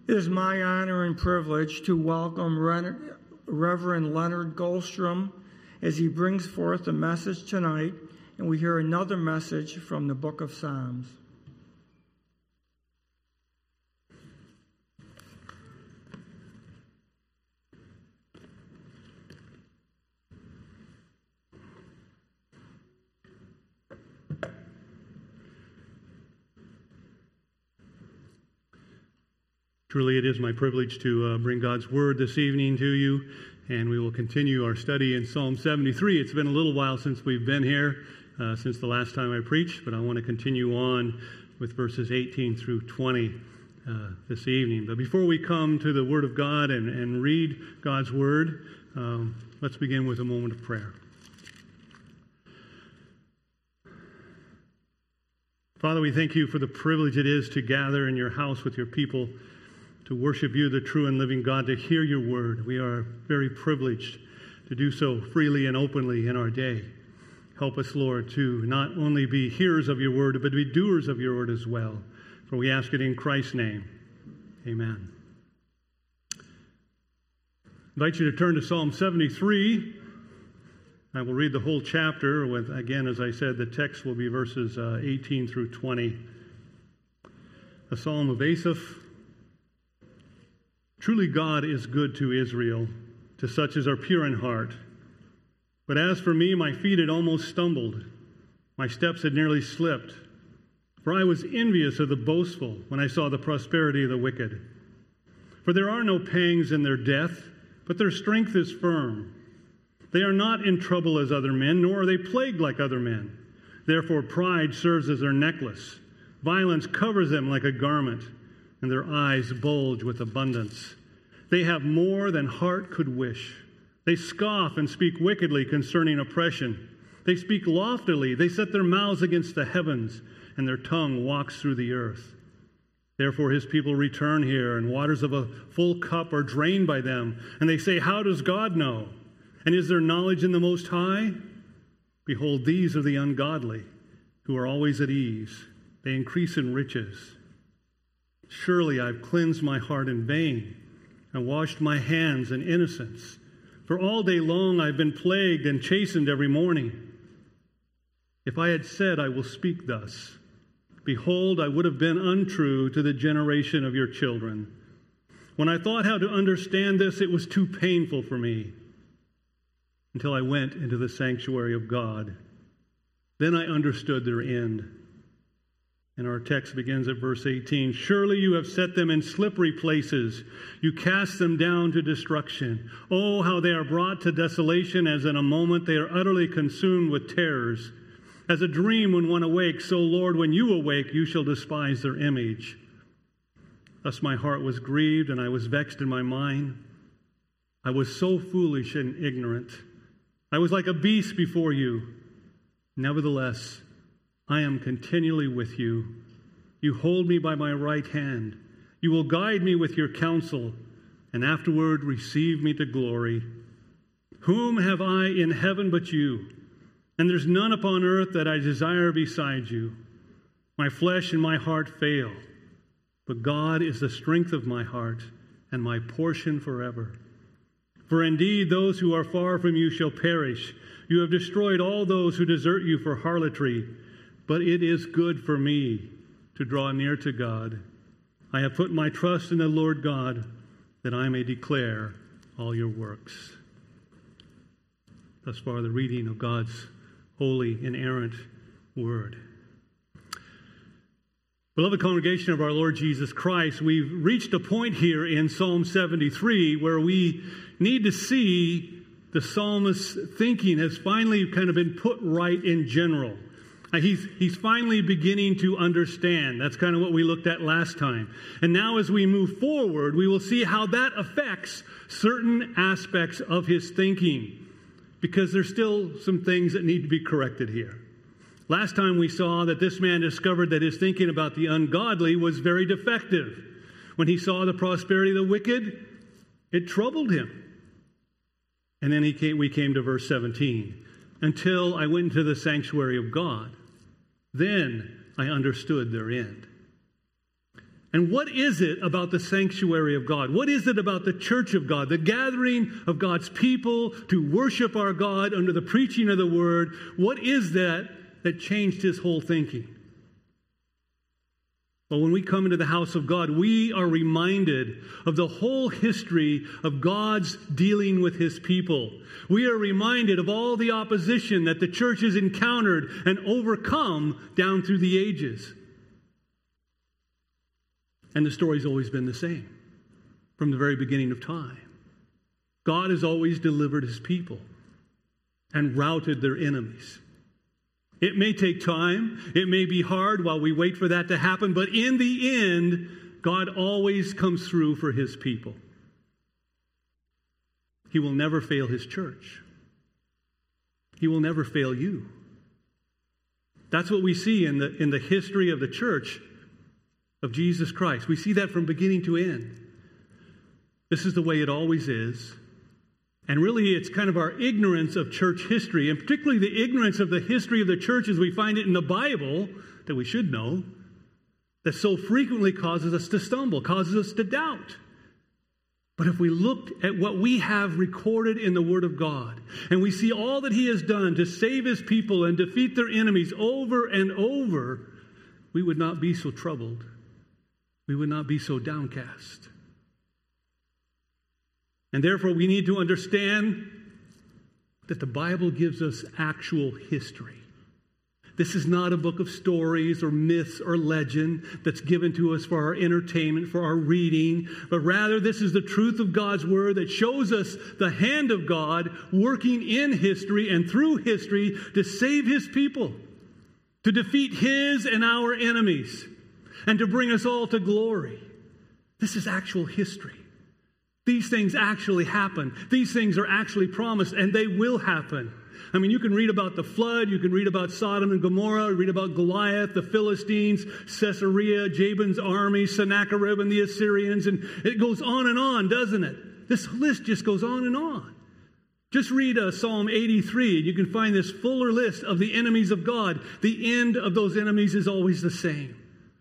It is my honor and privilege to welcome Reverend Leonard Goldstrom as he brings forth a message tonight, and we hear another message from the book of Psalms. Truly, it is my privilege to bring God's Word this evening to you, and we will continue our study in Psalm 73. It's been a little while since we've been here, since the last time I preached, but I want to continue on with verses 18 through 20 this evening. But before we come to the Word of God and read God's Word, let's begin with a moment of prayer. Father, we thank you for the privilege it is to gather in your house with your people, to worship you, the true and living God, to hear your word. We are very privileged to do so freely and openly in our day. Help us, Lord, to not only be hearers of your word, but to be doers of your word as well. For we ask it in Christ's name. Amen. I invite you to turn to Psalm 73. I will read the whole chapter with, again, as I said, the text will be verses 18 through 20. A psalm of Asaph. Truly God is good to Israel, to such as are pure in heart. But as for me, my feet had almost stumbled. My steps had nearly slipped. For I was envious of the boastful when I saw the prosperity of the wicked. For there are no pangs in their death, but their strength is firm. They are not in trouble as other men, nor are they plagued like other men. Therefore pride serves as their necklace. Violence covers them like a garment, and their eyes bulge with abundance. They have more than heart could wish. They scoff and speak wickedly concerning oppression. They speak loftily. They set their mouths against the heavens, and their tongue walks through the earth. Therefore his people return here, and waters of a full cup are drained by them. And they say, how does God know? And is there knowledge in the Most High? Behold, these are the ungodly, who are always at ease. They increase in riches. Surely I've cleansed my heart in vain and washed my hands in innocence. For all day long I've been plagued and chastened every morning. If I had said, I will speak thus, behold, I would have been untrue to the generation of your children. When I thought how to understand this, it was too painful for me, until I went into the sanctuary of God. Then I understood their end. And our text begins at verse 18. Surely you have set them in slippery places. You cast them down to destruction. Oh, how they are brought to desolation, as in a moment they are utterly consumed with terrors. As a dream when one awakes, so Lord, when you awake, you shall despise their image. Thus my heart was grieved, and I was vexed in my mind. I was so foolish and ignorant. I was like a beast before you. Nevertheless, I am continually with you. You hold me by my right hand. You will guide me with your counsel, and afterward receive me to glory. Whom have I in heaven but you? And there's none upon earth that I desire beside you. My flesh and my heart fail, but God is the strength of my heart and my portion forever. For indeed those who are far from you shall perish. You have destroyed all those who desert you for harlotry. But it is good for me to draw near to God. I have put my trust in the Lord God, that I may declare all your works. Thus far, the reading of God's holy, inerrant word. Beloved congregation of our Lord Jesus Christ, we've reached a point here in Psalm 73 where we need to see the psalmist's thinking has finally kind of been put right in general. He's finally beginning to understand. That's kind of what we looked at last time. And now as we move forward, we will see how that affects certain aspects of his thinking, because there's still some things that need to be corrected here. Last time we saw that this man discovered that his thinking about the ungodly was very defective. When he saw the prosperity of the wicked, it troubled him. And then we came to verse 17. Until I went into the sanctuary of God, then I understood their end. And what is it about the sanctuary of God? What is it about the church of God, the gathering of God's people to worship our God under the preaching of the word? What is that changed his whole thinking? Well, when we come into the house of God, we are reminded of the whole history of God's dealing with his people. We are reminded of all the opposition that the church has encountered and overcome down through the ages. And the story's always been the same from the very beginning of time. God has always delivered his people and routed their enemies. It may take time. It may be hard while we wait for that to happen. But in the end, God always comes through for his people. He will never fail his church. He will never fail you. That's what we see in the history of the church of Jesus Christ. We see that from beginning to end. This is the way it always is. And really, it's kind of our ignorance of church history, and particularly the ignorance of the history of the church as we find it in the Bible, that we should know, that so frequently causes us to stumble, causes us to doubt. But if we look at what we have recorded in the Word of God, and we see all that he has done to save his people and defeat their enemies over and over, we would not be so troubled. We would not be so downcast. And therefore, we need to understand that the Bible gives us actual history. This is not a book of stories or myths or legend that's given to us for our entertainment, for our reading, but rather this is the truth of God's Word that shows us the hand of God working in history and through history to save his people, to defeat his and our enemies, and to bring us all to glory. This is actual history. These things actually happen. These things are actually promised, and they will happen. I mean, you can read about the flood. You can read about Sodom and Gomorrah. Read about Goliath, the Philistines, Caesarea, Jabin's army, Sennacherib and the Assyrians. And it goes on, doesn't it? This list just goes on and on. Just read Psalm 83, and you can find this fuller list of the enemies of God. The end of those enemies is always the same.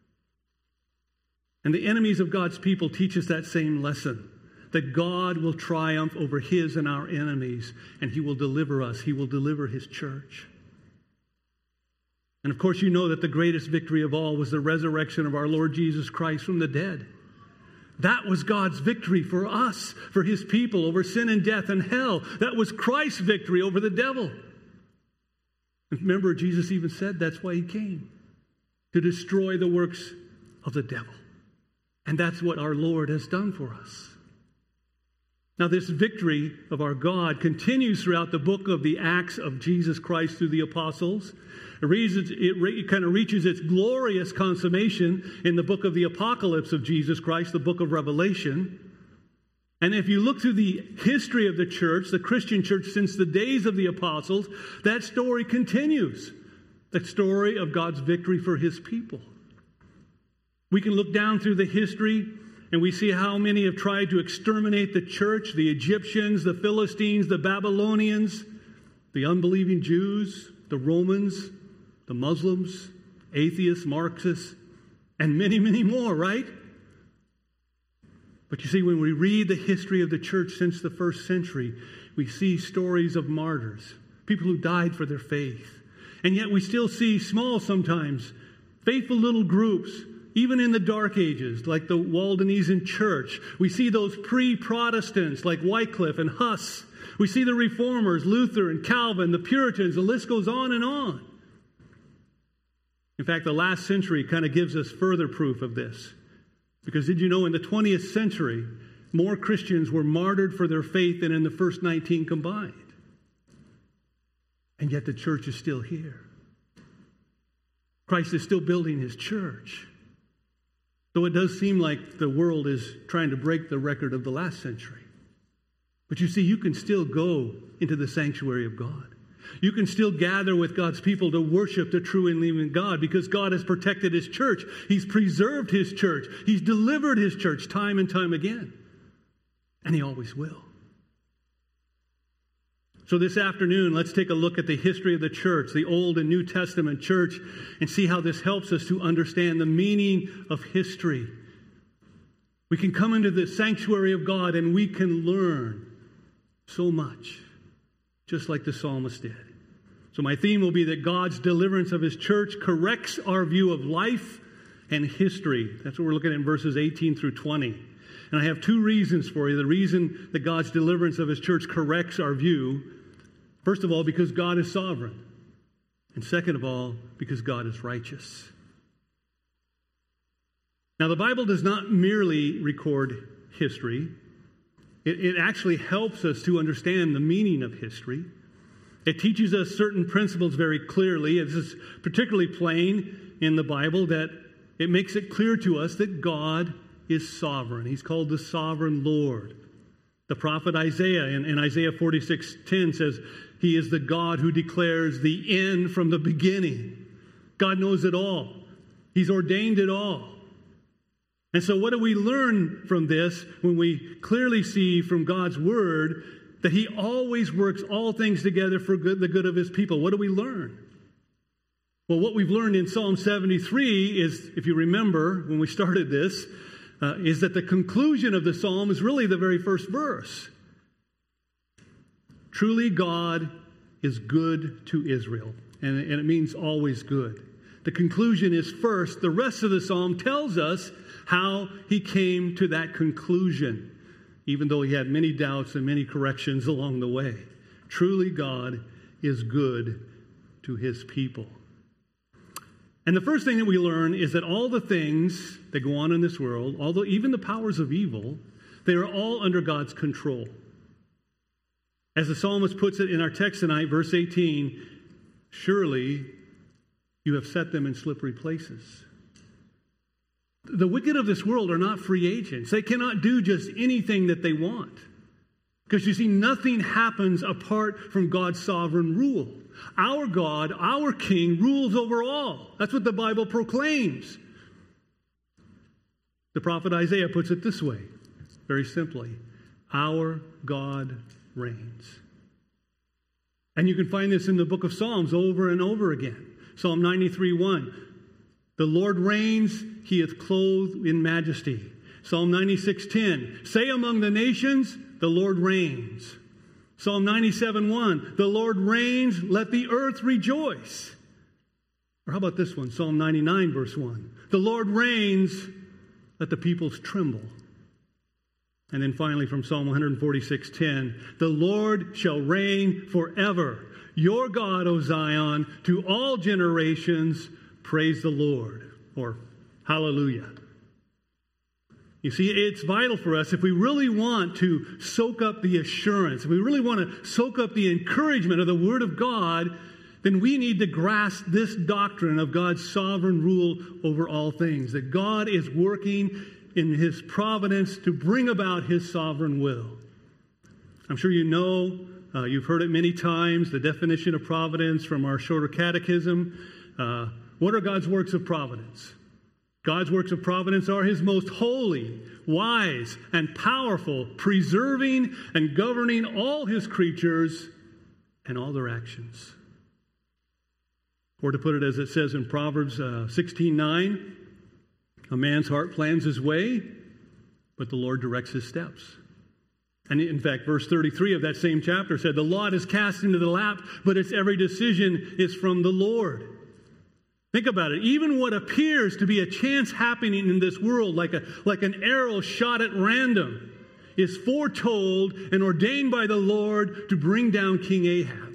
And the enemies of God's people teach us that same lesson. That God will triumph over his and our enemies, and he will deliver us. He will deliver his church. And of course, you know that the greatest victory of all was the resurrection of our Lord Jesus Christ from the dead. That was God's victory for us, for his people, over sin and death and hell. That was Christ's victory over the devil. And remember, Jesus even said that's why he came, to destroy the works of the devil. And that's what our Lord has done for us. Now, this victory of our God continues throughout the book of the Acts of Jesus Christ through the apostles. It kind of reaches its glorious consummation in the book of the Apocalypse of Jesus Christ, the book of Revelation. And if you look through the history of the church, the Christian church since the days of the apostles, that story continues. The story of God's victory for his people. We can look down through the history and we see how many have tried to exterminate the church, the Egyptians, the Philistines, the Babylonians, the unbelieving Jews, the Romans, the Muslims, atheists, Marxists, and many, many more, right? But you see, when we read the history of the church since the first century, we see stories of martyrs, people who died for their faith. And yet we still see small sometimes, faithful little groups, even in the Dark Ages, like the Waldenesian Church. We see those pre-Protestants like Wycliffe and Huss. We see the Reformers, Luther and Calvin, the Puritans. The list goes on and on. In fact, the last century kind of gives us further proof of this. Because did you know in the 20th century, more Christians were martyred for their faith than in the first 19 combined. And yet the church is still here. Christ is still building his church. Though it does seem like the world is trying to break the record of the last century. But you see, you can still go into the sanctuary of God. You can still gather with God's people to worship the true and living God because God has protected his church. He's preserved his church. He's delivered his church time and time again. And he always will. So this afternoon, let's take a look at the history of the church, the Old and New Testament church, and see how this helps us to understand the meaning of history We can come into the sanctuary of God and we can learn so much, just like the psalmist did. So my theme will be that God's deliverance of his church corrects our view of life and history. That's what we're looking at in verses 18 through 20. And I have two reasons for you. The reason that God's deliverance of his church corrects our view, first of all, because God is sovereign. And second of all, because God is righteous. Now, the Bible does not merely record history. It actually helps us to understand the meaning of history. It teaches us certain principles very clearly. This is particularly plain in the Bible that it makes it clear to us that God is sovereign. He's called the sovereign Lord. The prophet Isaiah in Isaiah 46:10 says, he is the God who declares the end from the beginning. God knows it all. He's ordained it all. And so what do we learn from this when we clearly see from God's word that he always works all things together for the good of his people? What do we learn? Well, what we've learned in Psalm 73 is, if you remember when we started this, is that the conclusion of the psalm is really the very first verse. Truly God is good to Israel, and it means always good. The conclusion is first. The rest of the psalm tells us how he came to that conclusion, even though he had many doubts and many corrections along the way. Truly God is good to his people. And the first thing that we learn is that all the things that go on in this world, although even the powers of evil, they are all under God's control. As the psalmist puts it in our text tonight, verse 18, surely you have set them in slippery places. The wicked of this world are not free agents. They cannot do just anything that they want. Because you see, nothing happens apart from God's sovereign rule. Our God, our King, rules over all. That's what the Bible proclaims. The prophet Isaiah puts it this way, very simply. Our God reigns. And you can find this in the book of Psalms over and over again. Psalm 93:1. The Lord reigns, he is clothed in majesty. Psalm 96:10. Say among the nations, the Lord reigns. Psalm 97:1. The Lord reigns, let the earth rejoice. Or how about this one? Psalm 99 verse 1. The Lord reigns, let the peoples tremble. And then finally from Psalm 146:10. The Lord shall reign forever. Your God, O Zion, to all generations, praise the Lord, or hallelujah. You see, it's vital for us if we really want to soak up the assurance, if we really want to soak up the encouragement of the Word of God, then we need to grasp this doctrine of God's sovereign rule over all things, that God is working in his providence to bring about his sovereign will. I'm sure you know, you've heard it many times, the definition of providence from our shorter catechism. What are God's works of providence? God's works of providence are his most holy, wise, and powerful, preserving and governing all his creatures and all their actions. Or to put it as it says in Proverbs 16:9, a man's heart plans his way, but the Lord directs his steps. And in fact, verse 33 of that same chapter said, the lot is cast into the lap, but its every decision is from the Lord. Think about it. Even what appears to be a chance happening in this world, like an arrow shot at random, is foretold and ordained by the Lord to bring down King Ahab.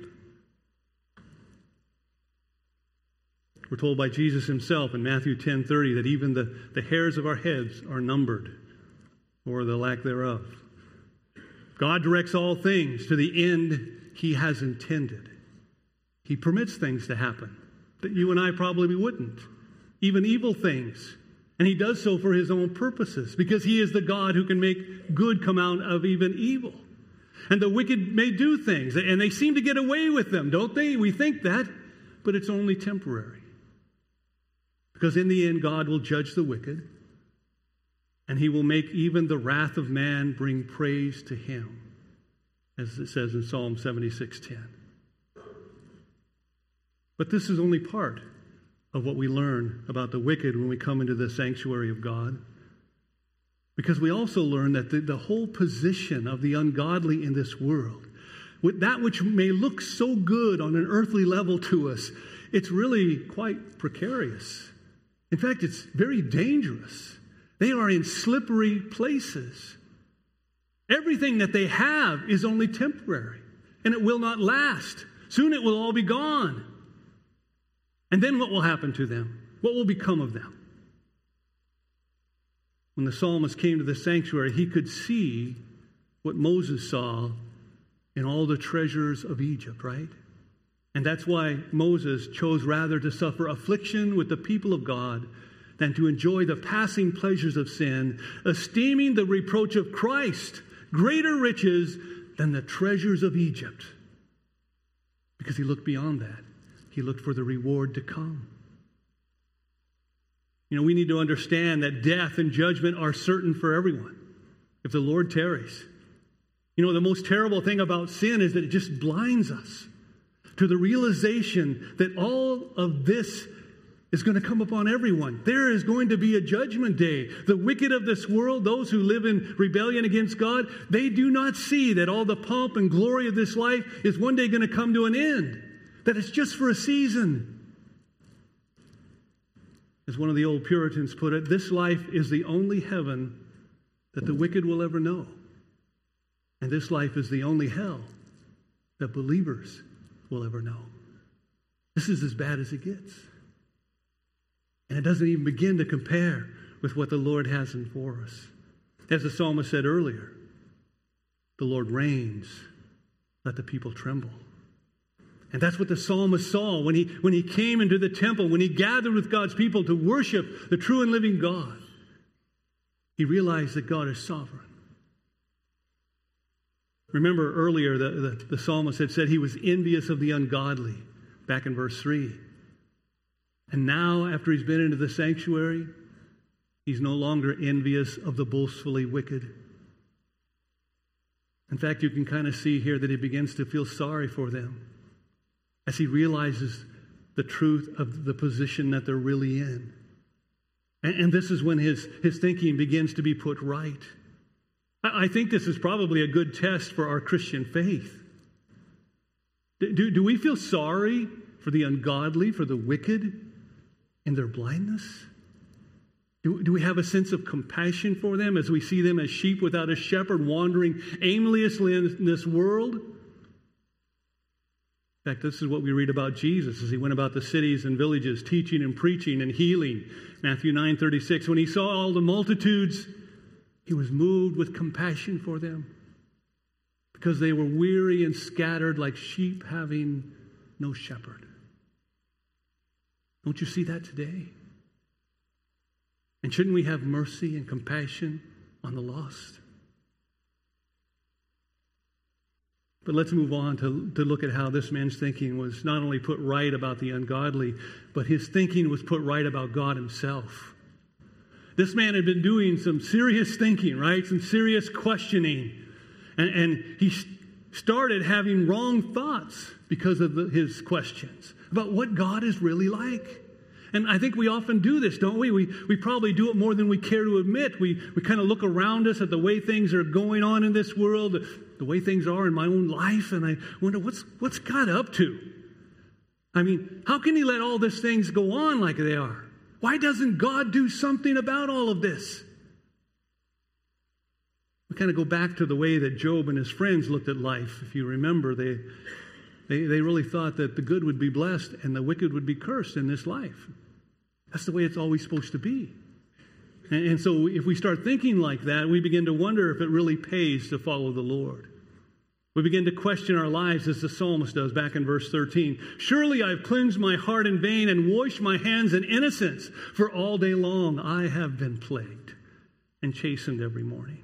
We're told by Jesus himself in Matthew 10:30 that even the hairs of our heads are numbered, or the lack thereof. God directs all things to the end he has intended. He permits things to happen that you and I probably wouldn't, even evil things. And he does so for his own purposes, because he is the God who can make good come out of even evil. And the wicked may do things, and they seem to get away with them, don't they? We think that, but it's only temporary. Because in the end, God will judge the wicked, and he will make even the wrath of man bring praise to him, as it says in Psalm 76:10. But this is only part of what we learn about the wicked when we come into the sanctuary of God. Because we also learn that the whole position of the ungodly in this world, with that which may look so good on an earthly level to us, it's really quite precarious. In fact, it's very dangerous. They are in slippery places. Everything that they have is only temporary, and it will not last. Soon it will all be gone. And then what will happen to them? What will become of them? When the psalmist came to the sanctuary, he could see what Moses saw in all the treasures of Egypt, right? And that's why Moses chose rather to suffer affliction with the people of God than to enjoy the passing pleasures of sin, esteeming the reproach of Christ greater riches than the treasures of Egypt. Because he looked beyond that. He looked for the reward to come. We need to understand that death and judgment are certain for everyone if the Lord tarries. The most terrible thing about sin is that it just blinds us to the realization that all of this is going to come upon everyone. There is going to be a judgment day. The wicked of this world, those who live in rebellion against God, they do not see that all the pomp and glory of this life is one day going to come to an end, that it's just for a season. As one of the old Puritans put it, this life is the only heaven that the wicked will ever know. And this life is the only hell that believers will ever know. This is as bad as it gets. And it doesn't even begin to compare with what the Lord has in for us. As the psalmist said earlier, the Lord reigns, let the people tremble. And that's what the psalmist saw when he came into the temple, when he gathered with God's people to worship the true and living God. He realized that God is sovereign. Remember earlier the psalmist had said he was envious of the ungodly, back in verse 3. And now, after he's been into the sanctuary, he's no longer envious of the boastfully wicked. In fact, you can kind of see here that he begins to feel sorry for them as he realizes the truth of the position that they're really in. And this is when his thinking begins to be put right. I think this is probably a good test for our Christian faith. Do we feel sorry for the ungodly, for the wicked in their blindness? Do we have a sense of compassion for them as we see them as sheep without a shepherd wandering aimlessly in this world? In fact, this is what we read about Jesus as he went about the cities and villages, teaching and preaching and healing. Matthew 9:36, when he saw all the multitudes, he was moved with compassion for them because they were weary and scattered like sheep having no shepherd. Don't you see that today? And shouldn't we have mercy and compassion on the lost? But let's move on to look at how this man's thinking was not only put right about the ungodly, but his thinking was put right about God himself. This man had been doing some serious thinking, right? Some serious questioning. And he started having wrong thoughts because of his questions about what God is really like. And I think we often do this, don't we? We probably do it more than we care to admit. We kind of look around us at the way things are going on in this world, the way things are in my own life, and I wonder, what's God up to? I mean, how can he let all these things go on like they are? Why doesn't God do something about all of this? We kind of go back to the way that Job and his friends looked at life. If you remember, they really thought that the good would be blessed and the wicked would be cursed in this life. That's the way it's always supposed to be. And so if we start thinking like that, we begin to wonder if it really pays to follow the Lord. We begin to question our lives as the psalmist does back in verse 13. Surely I've cleansed my heart in vain and washed my hands in innocence, for all day long I have been plagued and chastened every morning.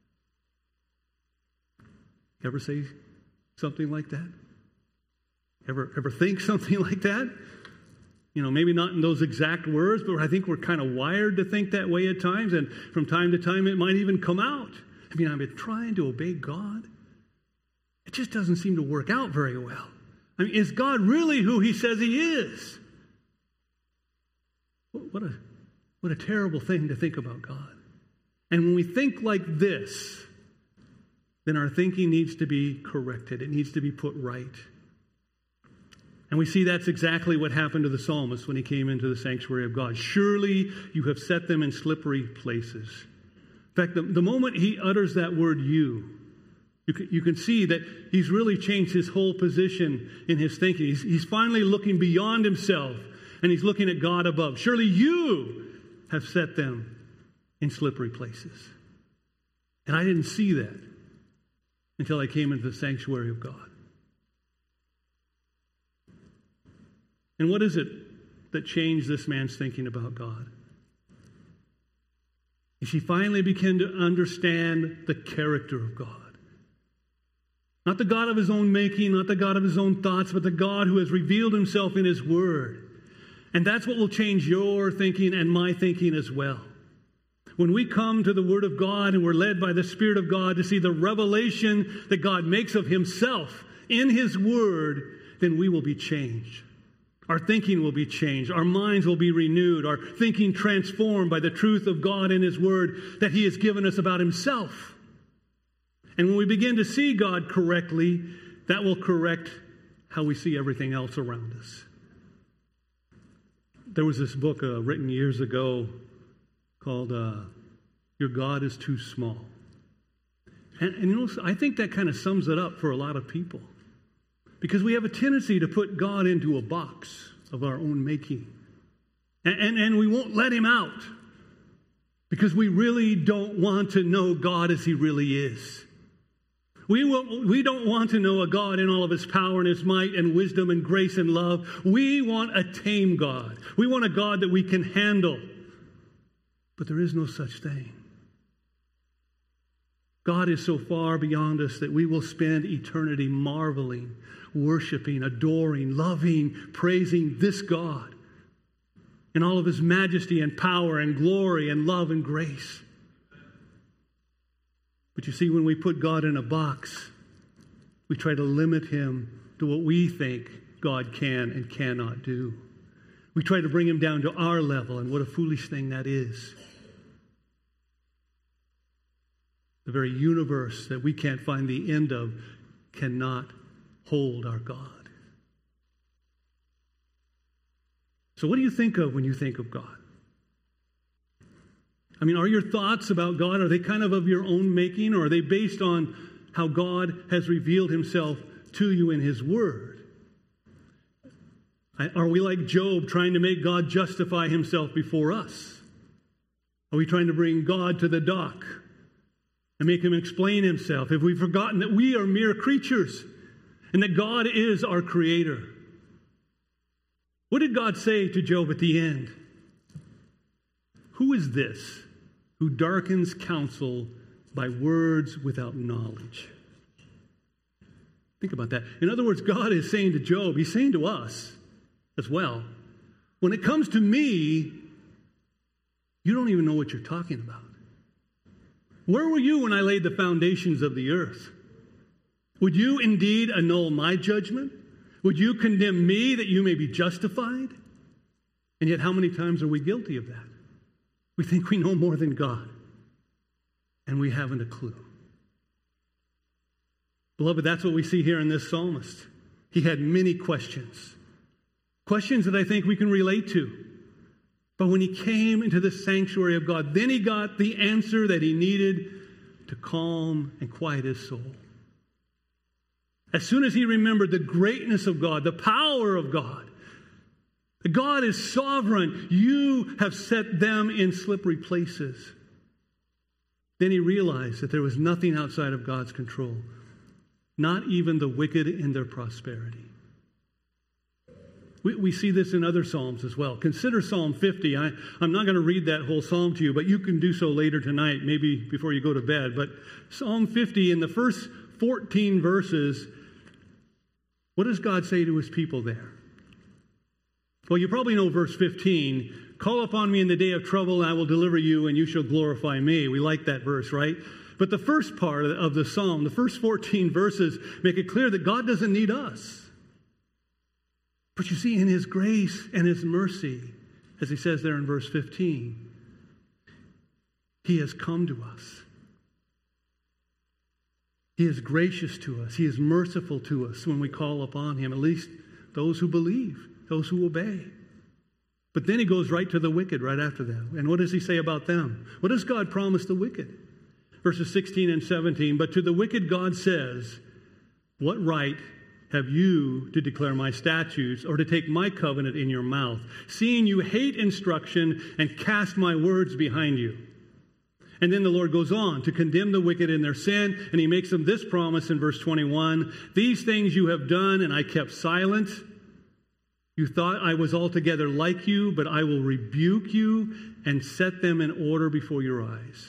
You ever say something like that? Ever think something like that? Maybe not in those exact words, but I think we're kind of wired to think that way at times, and from time to time it might even come out. I've been trying to obey God. It just doesn't seem to work out very well. Is God really who he says he is? What a terrible thing to think about God. And when we think like this, then our thinking needs to be corrected. It needs to be put right. And we see that's exactly what happened to the psalmist when he came into the sanctuary of God. Surely you have set them in slippery places. In fact, the moment he utters that word you can see that he's really changed his whole position in his thinking. He's finally looking beyond himself, and he's looking at God above. Surely you have set them in slippery places. And I didn't see that until I came into the sanctuary of God. And what is it that changed this man's thinking about God? He finally began to understand the character of God. Not the God of his own making, not the God of his own thoughts, but the God who has revealed himself in his word. And that's what will change your thinking and my thinking as well. When we come to the Word of God and we're led by the Spirit of God to see the revelation that God makes of himself in his Word, then we will be changed. Our thinking will be changed. Our minds will be renewed. Our thinking transformed by the truth of God in his Word that he has given us about himself. And when we begin to see God correctly, that will correct how we see everything else around us. There was this book written years ago called Your God is Too Small. And you know, I think that kind of sums it up for a lot of people. Because we have a tendency to put God into a box of our own making. And we won't let him out. Because we really don't want to know God as he really is. We don't want to know a God in all of his power and his might and wisdom and grace and love. We want a tame God. We want a God that we can handle. But there is no such thing. God is so far beyond us that we will spend eternity marveling, worshiping, adoring, loving, praising this God in all of his majesty and power and glory and love and grace. But you see, when we put God in a box, we try to limit him to what we think God can and cannot do. We try to bring him down to our level, and what a foolish thing that is. The very universe that we can't find the end of cannot hold our God. So what do you think of when you think of God? I mean, are your thoughts about God, are they kind of your own making, or are they based on how God has revealed himself to you in his word? Are we like Job, trying to make God justify himself before us? Are we trying to bring God to the dock and make him explain himself? Have we forgotten that we are mere creatures and that God is our creator? What did God say to Job at the end? Who is this who darkens counsel by words without knowledge? Think about that. In other words, God is saying to Job, he's saying to us as well, when it comes to me, you don't even know what you're talking about. Where were you when I laid the foundations of the earth? Would you indeed annul my judgment? Would you condemn me that you may be justified? And yet how many times are we guilty of that? We think we know more than God, and we haven't a clue. Beloved, that's what we see here in this psalmist. He had many questions. Questions that I think we can relate to. But when he came into the sanctuary of God, then he got the answer that he needed to calm and quiet his soul. As soon as he remembered the greatness of God, the power of God, that God is sovereign, you have set them in slippery places. Then he realized that there was nothing outside of God's control, not even the wicked in their prosperity. We see this in other Psalms as well. Consider Psalm 50. I'm not going to read that whole Psalm to you, but you can do so later tonight, maybe before you go to bed. But Psalm 50, in the first 14 verses, what does God say to his people there? Well, you probably know verse 15. Call upon me in the day of trouble, and I will deliver you, and you shall glorify me. We like that verse, right? But the first part of the psalm, the first 14 verses, make it clear that God doesn't need us. But you see, in his grace and his mercy, as he says there in verse 15, He has come to us. He is gracious to us. He is merciful to us when we call upon him, at least those who believe, those who obey. But then he goes right to the wicked right after that. And what does he say about them? What does God promise the wicked? Verses 16 and 17, but to the wicked God says, what right have you to declare my statutes or to take my covenant in your mouth, seeing you hate instruction and cast my words behind you? And then the Lord goes on to condemn the wicked in their sin, and he makes them this promise in verse 21, these things you have done, and I kept silent. You thought I was altogether like you, but I will rebuke you and set them in order before your eyes.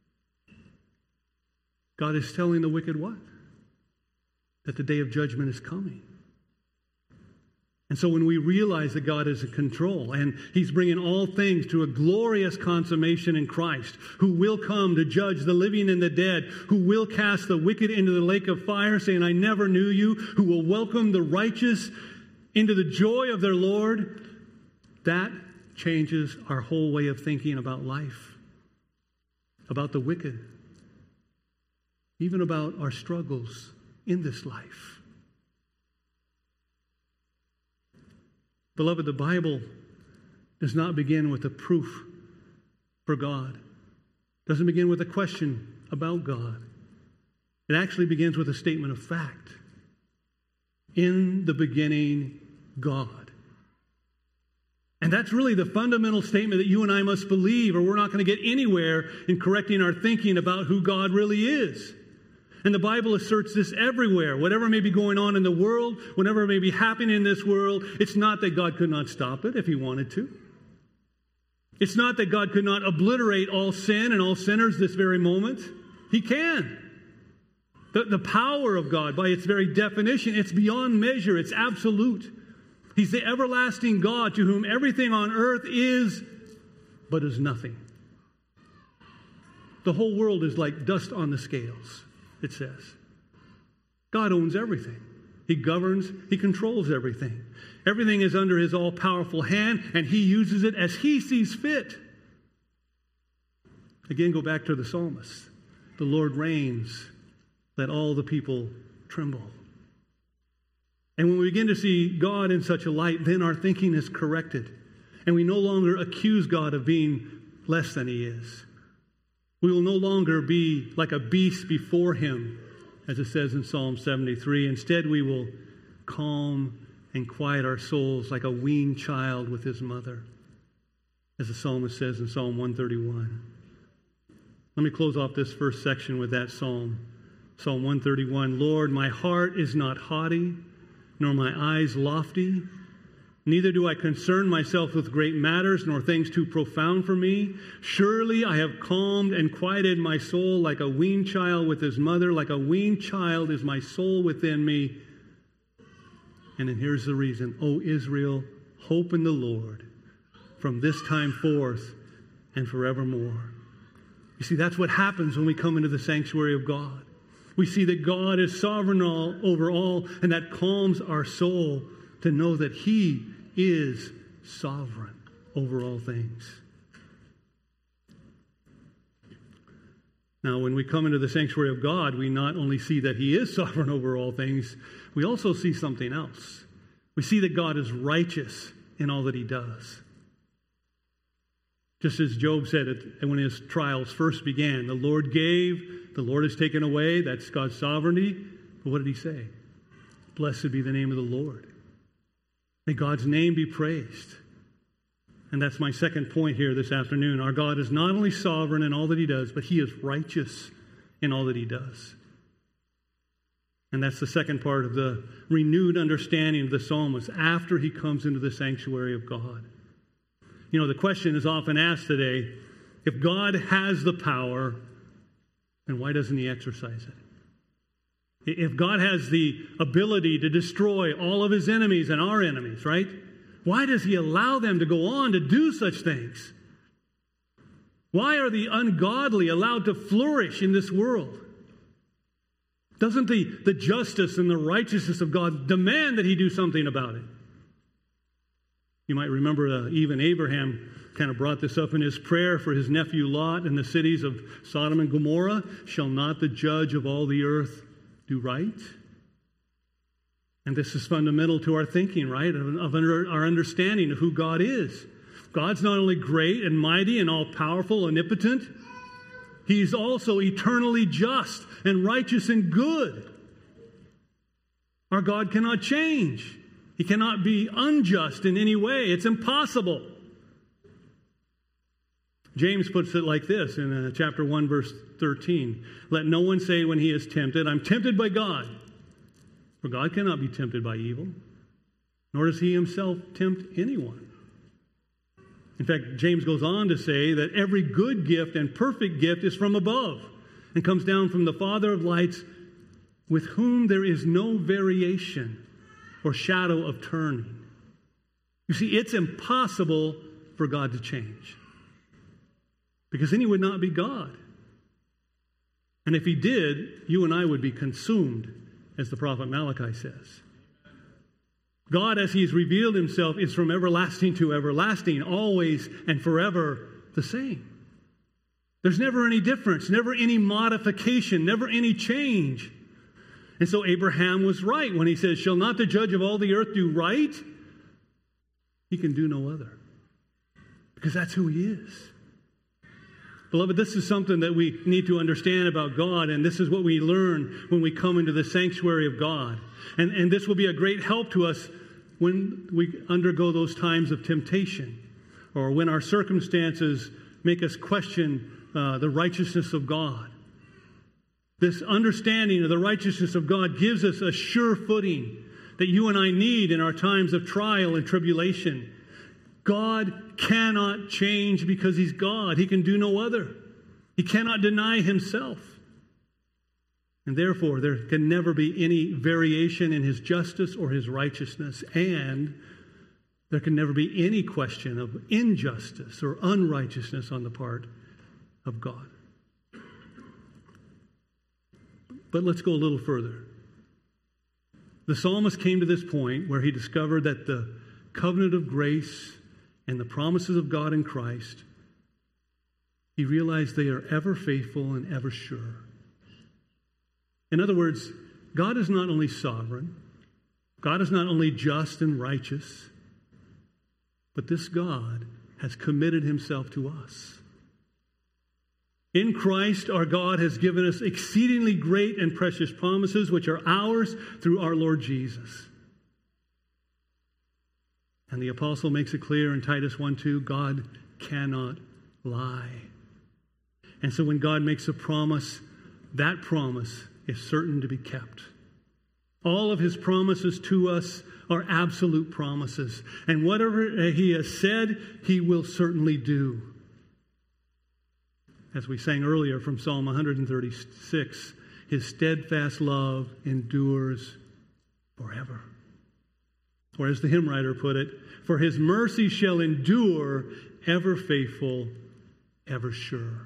God is telling the wicked what? That the day of judgment is coming. And so when we realize that God is in control and he's bringing all things to a glorious consummation in Christ, who will come to judge the living and the dead, who will cast the wicked into the lake of fire, saying, I never knew you, who will welcome the righteous into the joy of their Lord, that changes our whole way of thinking about life, about the wicked, even about our struggles in this life. Beloved, the Bible does not begin with a proof for God. It doesn't begin with a question about God. It actually begins with a statement of fact. In the beginning, God. And that's really the fundamental statement that you and I must believe, or we're not going to get anywhere in correcting our thinking about who God really is. And the Bible asserts this everywhere. Whatever may be going on in the world, whatever may be happening in this world, it's not that God could not stop it if he wanted to. It's not that God could not obliterate all sin and all sinners this very moment. He can. The power of God, by its very definition, it's beyond measure. It's absolute. He's the everlasting God to whom everything on earth is, but is nothing. The whole world is like dust on the scales, it says. God owns everything. He governs, he controls everything. Everything is under his all-powerful hand, and he uses it as he sees fit. Again, go back to the psalmist. The Lord reigns. Let all the people tremble. And when we begin to see God in such a light, then our thinking is corrected. And we no longer accuse God of being less than he is. We will no longer be like a beast before him, as it says in Psalm 73. Instead, we will calm and quiet our souls like a weaned child with his mother, as the psalmist says in Psalm 131. Let me close off this first section with that psalm. Psalm 131, Lord, my heart is not haughty, nor my eyes lofty. Neither do I concern myself with great matters, nor things too profound for me. Surely I have calmed and quieted my soul like a weaned child with his mother. Like a weaned child is my soul within me. And then here's the reason. O Israel, hope in the Lord from this time forth and forevermore. You see, that's what happens when we come into the sanctuary of God. We see that God is sovereign over all, and that calms our soul to know that he is sovereign over all things. Now, when we come into the sanctuary of God, we not only see that he is sovereign over all things, we also see something else. We see that God is righteous in all that he does. Just as Job said when his trials first began, the Lord gave, the Lord has taken away. That's God's sovereignty. But what did he say? Blessed be the name of the Lord. May God's name be praised. And that's my second point here this afternoon. Our God is not only sovereign in all that he does, but he is righteous in all that he does. And that's the second part of the renewed understanding of the psalmist after he comes into the sanctuary of God. You know, the question is often asked today, if God has the power, then why doesn't he exercise it? If God has the ability to destroy all of his enemies and our enemies, right? Why does he allow them to go on to do such things? Why are the ungodly allowed to flourish in this world? Doesn't the justice and the righteousness of God demand that he do something about it? You might remember even Abraham kind of brought this up in his prayer for his nephew Lot in the cities of Sodom and Gomorrah. Shall not the judge of all the earth do right? And this is fundamental to our thinking, right? Of our understanding of who God is. God's not only great and mighty and all-powerful, omnipotent, He's also eternally just and righteous and good. Our God cannot change. He cannot be unjust in any way. It's impossible. James puts it like this in chapter 1, verse 13. Let no one say when he is tempted, I'm tempted by God. For God cannot be tempted by evil, nor does He Himself tempt anyone. In fact, James goes on to say that every good gift and perfect gift is from above and comes down from the Father of lights, with whom there is no variation or shadow of turning. You see, it's impossible for God to change, because then He would not be God. And if He did, you and I would be consumed, as the prophet Malachi says. God, as He's revealed Himself, is from everlasting to everlasting, always and forever the same. There's never any difference, never any modification, never any change. And so Abraham was right when he says, shall not the judge of all the earth do right? He can do no other, because that's who He is. Beloved, this is something that we need to understand about God, and this is what we learn when we come into the sanctuary of God. And this will be a great help to us when we undergo those times of temptation, or when our circumstances make us question the righteousness of God. This understanding of the righteousness of God gives us a sure footing that you and I need in our times of trial and tribulation. God cannot change because He's God. He can do no other. He cannot deny Himself. And therefore, there can never be any variation in His justice or His righteousness. And there can never be any question of injustice or unrighteousness on the part of God. But let's go a little further. The psalmist came to this point where he discovered that the covenant of grace and the promises of God in Christ, he realized they are ever faithful and ever sure. In other words, God is not only sovereign, God is not only just and righteous, but this God has committed Himself to us. In Christ, our God has given us exceedingly great and precious promises, which are ours through our Lord Jesus. And the apostle makes it clear in Titus 1:2, God cannot lie. And so when God makes a promise, that promise is certain to be kept. All of His promises to us are absolute promises. And whatever He has said, He will certainly do. As we sang earlier from Psalm 136, His steadfast love endures forever. Or as the hymn writer put it, for His mercy shall endure, ever faithful, ever sure.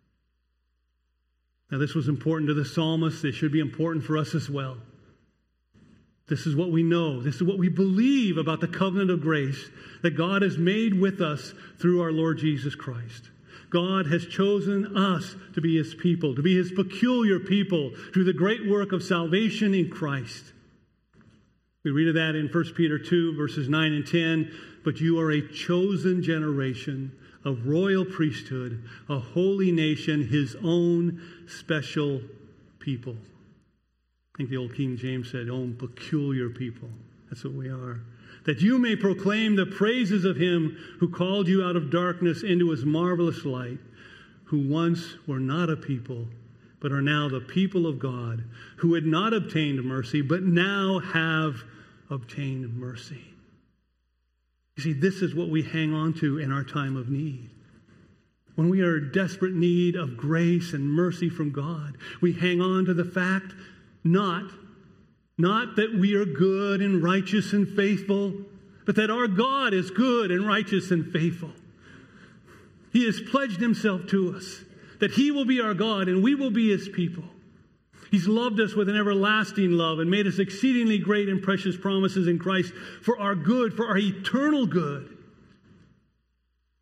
Now this was important to the psalmist. It should be important for us as well. This is what we know. This is what we believe about the covenant of grace that God has made with us through our Lord Jesus Christ. God has chosen us to be His people, to be His peculiar people through the great work of salvation in Christ. We read of that in 1 Peter 2, verses 9 and 10. But you are a chosen generation, a royal priesthood, a holy nation, His own special people. I think the old King James said, own peculiar people. That's what we are. That you may proclaim the praises of Him who called you out of darkness into His marvelous light, who once were not a people, but are now the people of God, who had not obtained mercy, but now have obtained mercy. You see, this is what we hang on to in our time of need. When we are in desperate need of grace and mercy from God, we hang on to the fact not that we are good and righteous and faithful, but that our God is good and righteous and faithful. He has pledged Himself to us, that He will be our God and we will be His people. He's loved us with an everlasting love and made us exceedingly great and precious promises in Christ for our good, for our eternal good.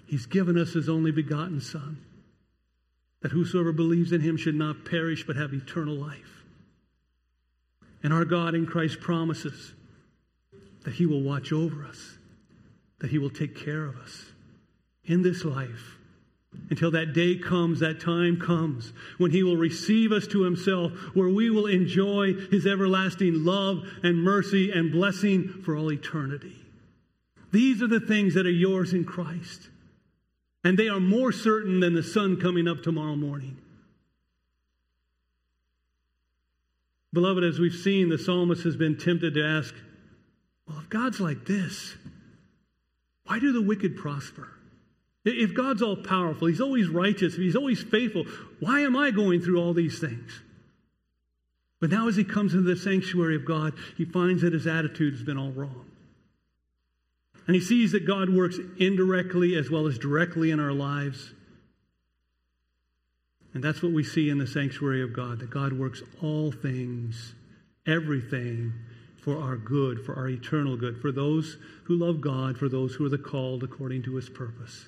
He's given us his only begotten Son, that whosoever believes in him should not perish but have eternal life. And our God in Christ promises that he will watch over us, that he will take care of us in this life until that day comes, that time comes, when he will receive us to himself, where we will enjoy his everlasting love and mercy and blessing for all eternity. These are the things that are yours in Christ. And they are more certain than the sun coming up tomorrow morning. Beloved, as we've seen, the psalmist has been tempted to ask, well, if God's like this, why do the wicked prosper? If God's all powerful, he's always righteous, if he's always faithful, why am I going through all these things? But now as he comes into the sanctuary of God, he finds that his attitude has been all wrong. And he sees that God works indirectly as well as directly in our lives. And that's what we see in the sanctuary of God, that God works all things, everything, for our good, for our eternal good, for those who love God, for those who are the called according to his purpose.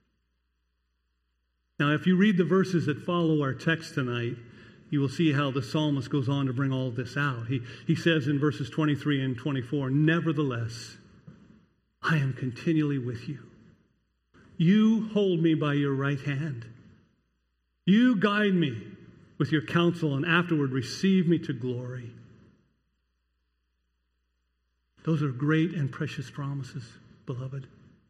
Now, if you read the verses that follow our text tonight, you will see how the psalmist goes on to bring all this out. He says in verses 23 and 24, nevertheless, I am continually with you. You hold me by your right hand. You guide me with your counsel and afterward receive me to glory. Those are great and precious promises, beloved.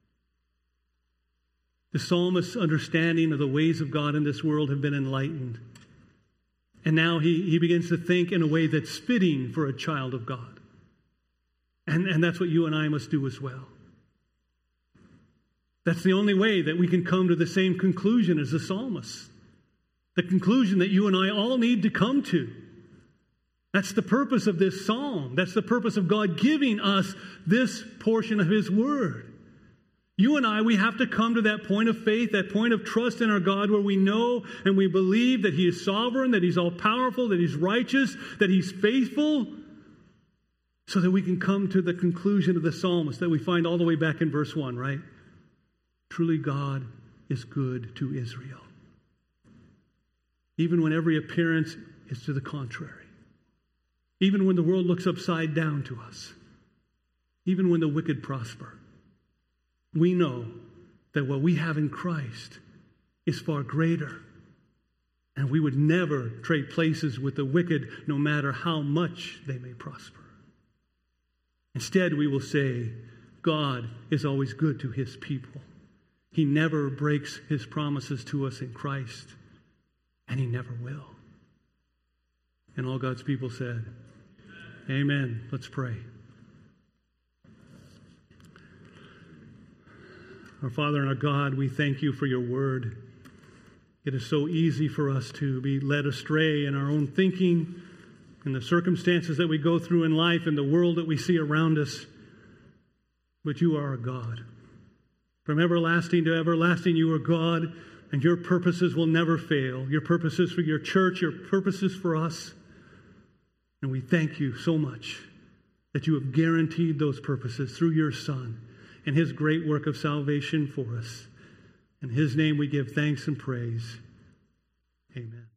The psalmist's understanding of the ways of God in this world have been enlightened. And now he begins to think in a way that's fitting for a child of God. And that's what you and I must do as well. That's the only way that we can come to the same conclusion as the psalmist. The conclusion that you and I all need to come to. That's the purpose of this psalm. That's the purpose of God giving us this portion of his word. You and I, we have to come to that point of faith, that point of trust in our God where we know and we believe that he is sovereign, that he's all-powerful, that he's righteous, that he's faithful, so that we can come to the conclusion of the psalmist that we find all the way back in verse 1, right? Truly God is good to Israel. Even when every appearance is to the contrary. Even when the world looks upside down to us. Even when the wicked prosper. We know that what we have in Christ is far greater. And we would never trade places with the wicked, no matter how much they may prosper. Instead, we will say, God is always good to his people. He never breaks his promises to us in Christ, and he never will. And all God's people said, Amen. Let's pray. Our Father and our God, we thank you for your word. It is so easy for us to be led astray in our own thinking, in the circumstances that we go through in life, in the world that we see around us. But you are our God. From everlasting to everlasting, you are God, and your purposes will never fail. Your purposes for your church, your purposes for us. And we thank you so much that you have guaranteed those purposes through your Son and his great work of salvation for us. In his name we give thanks and praise. Amen.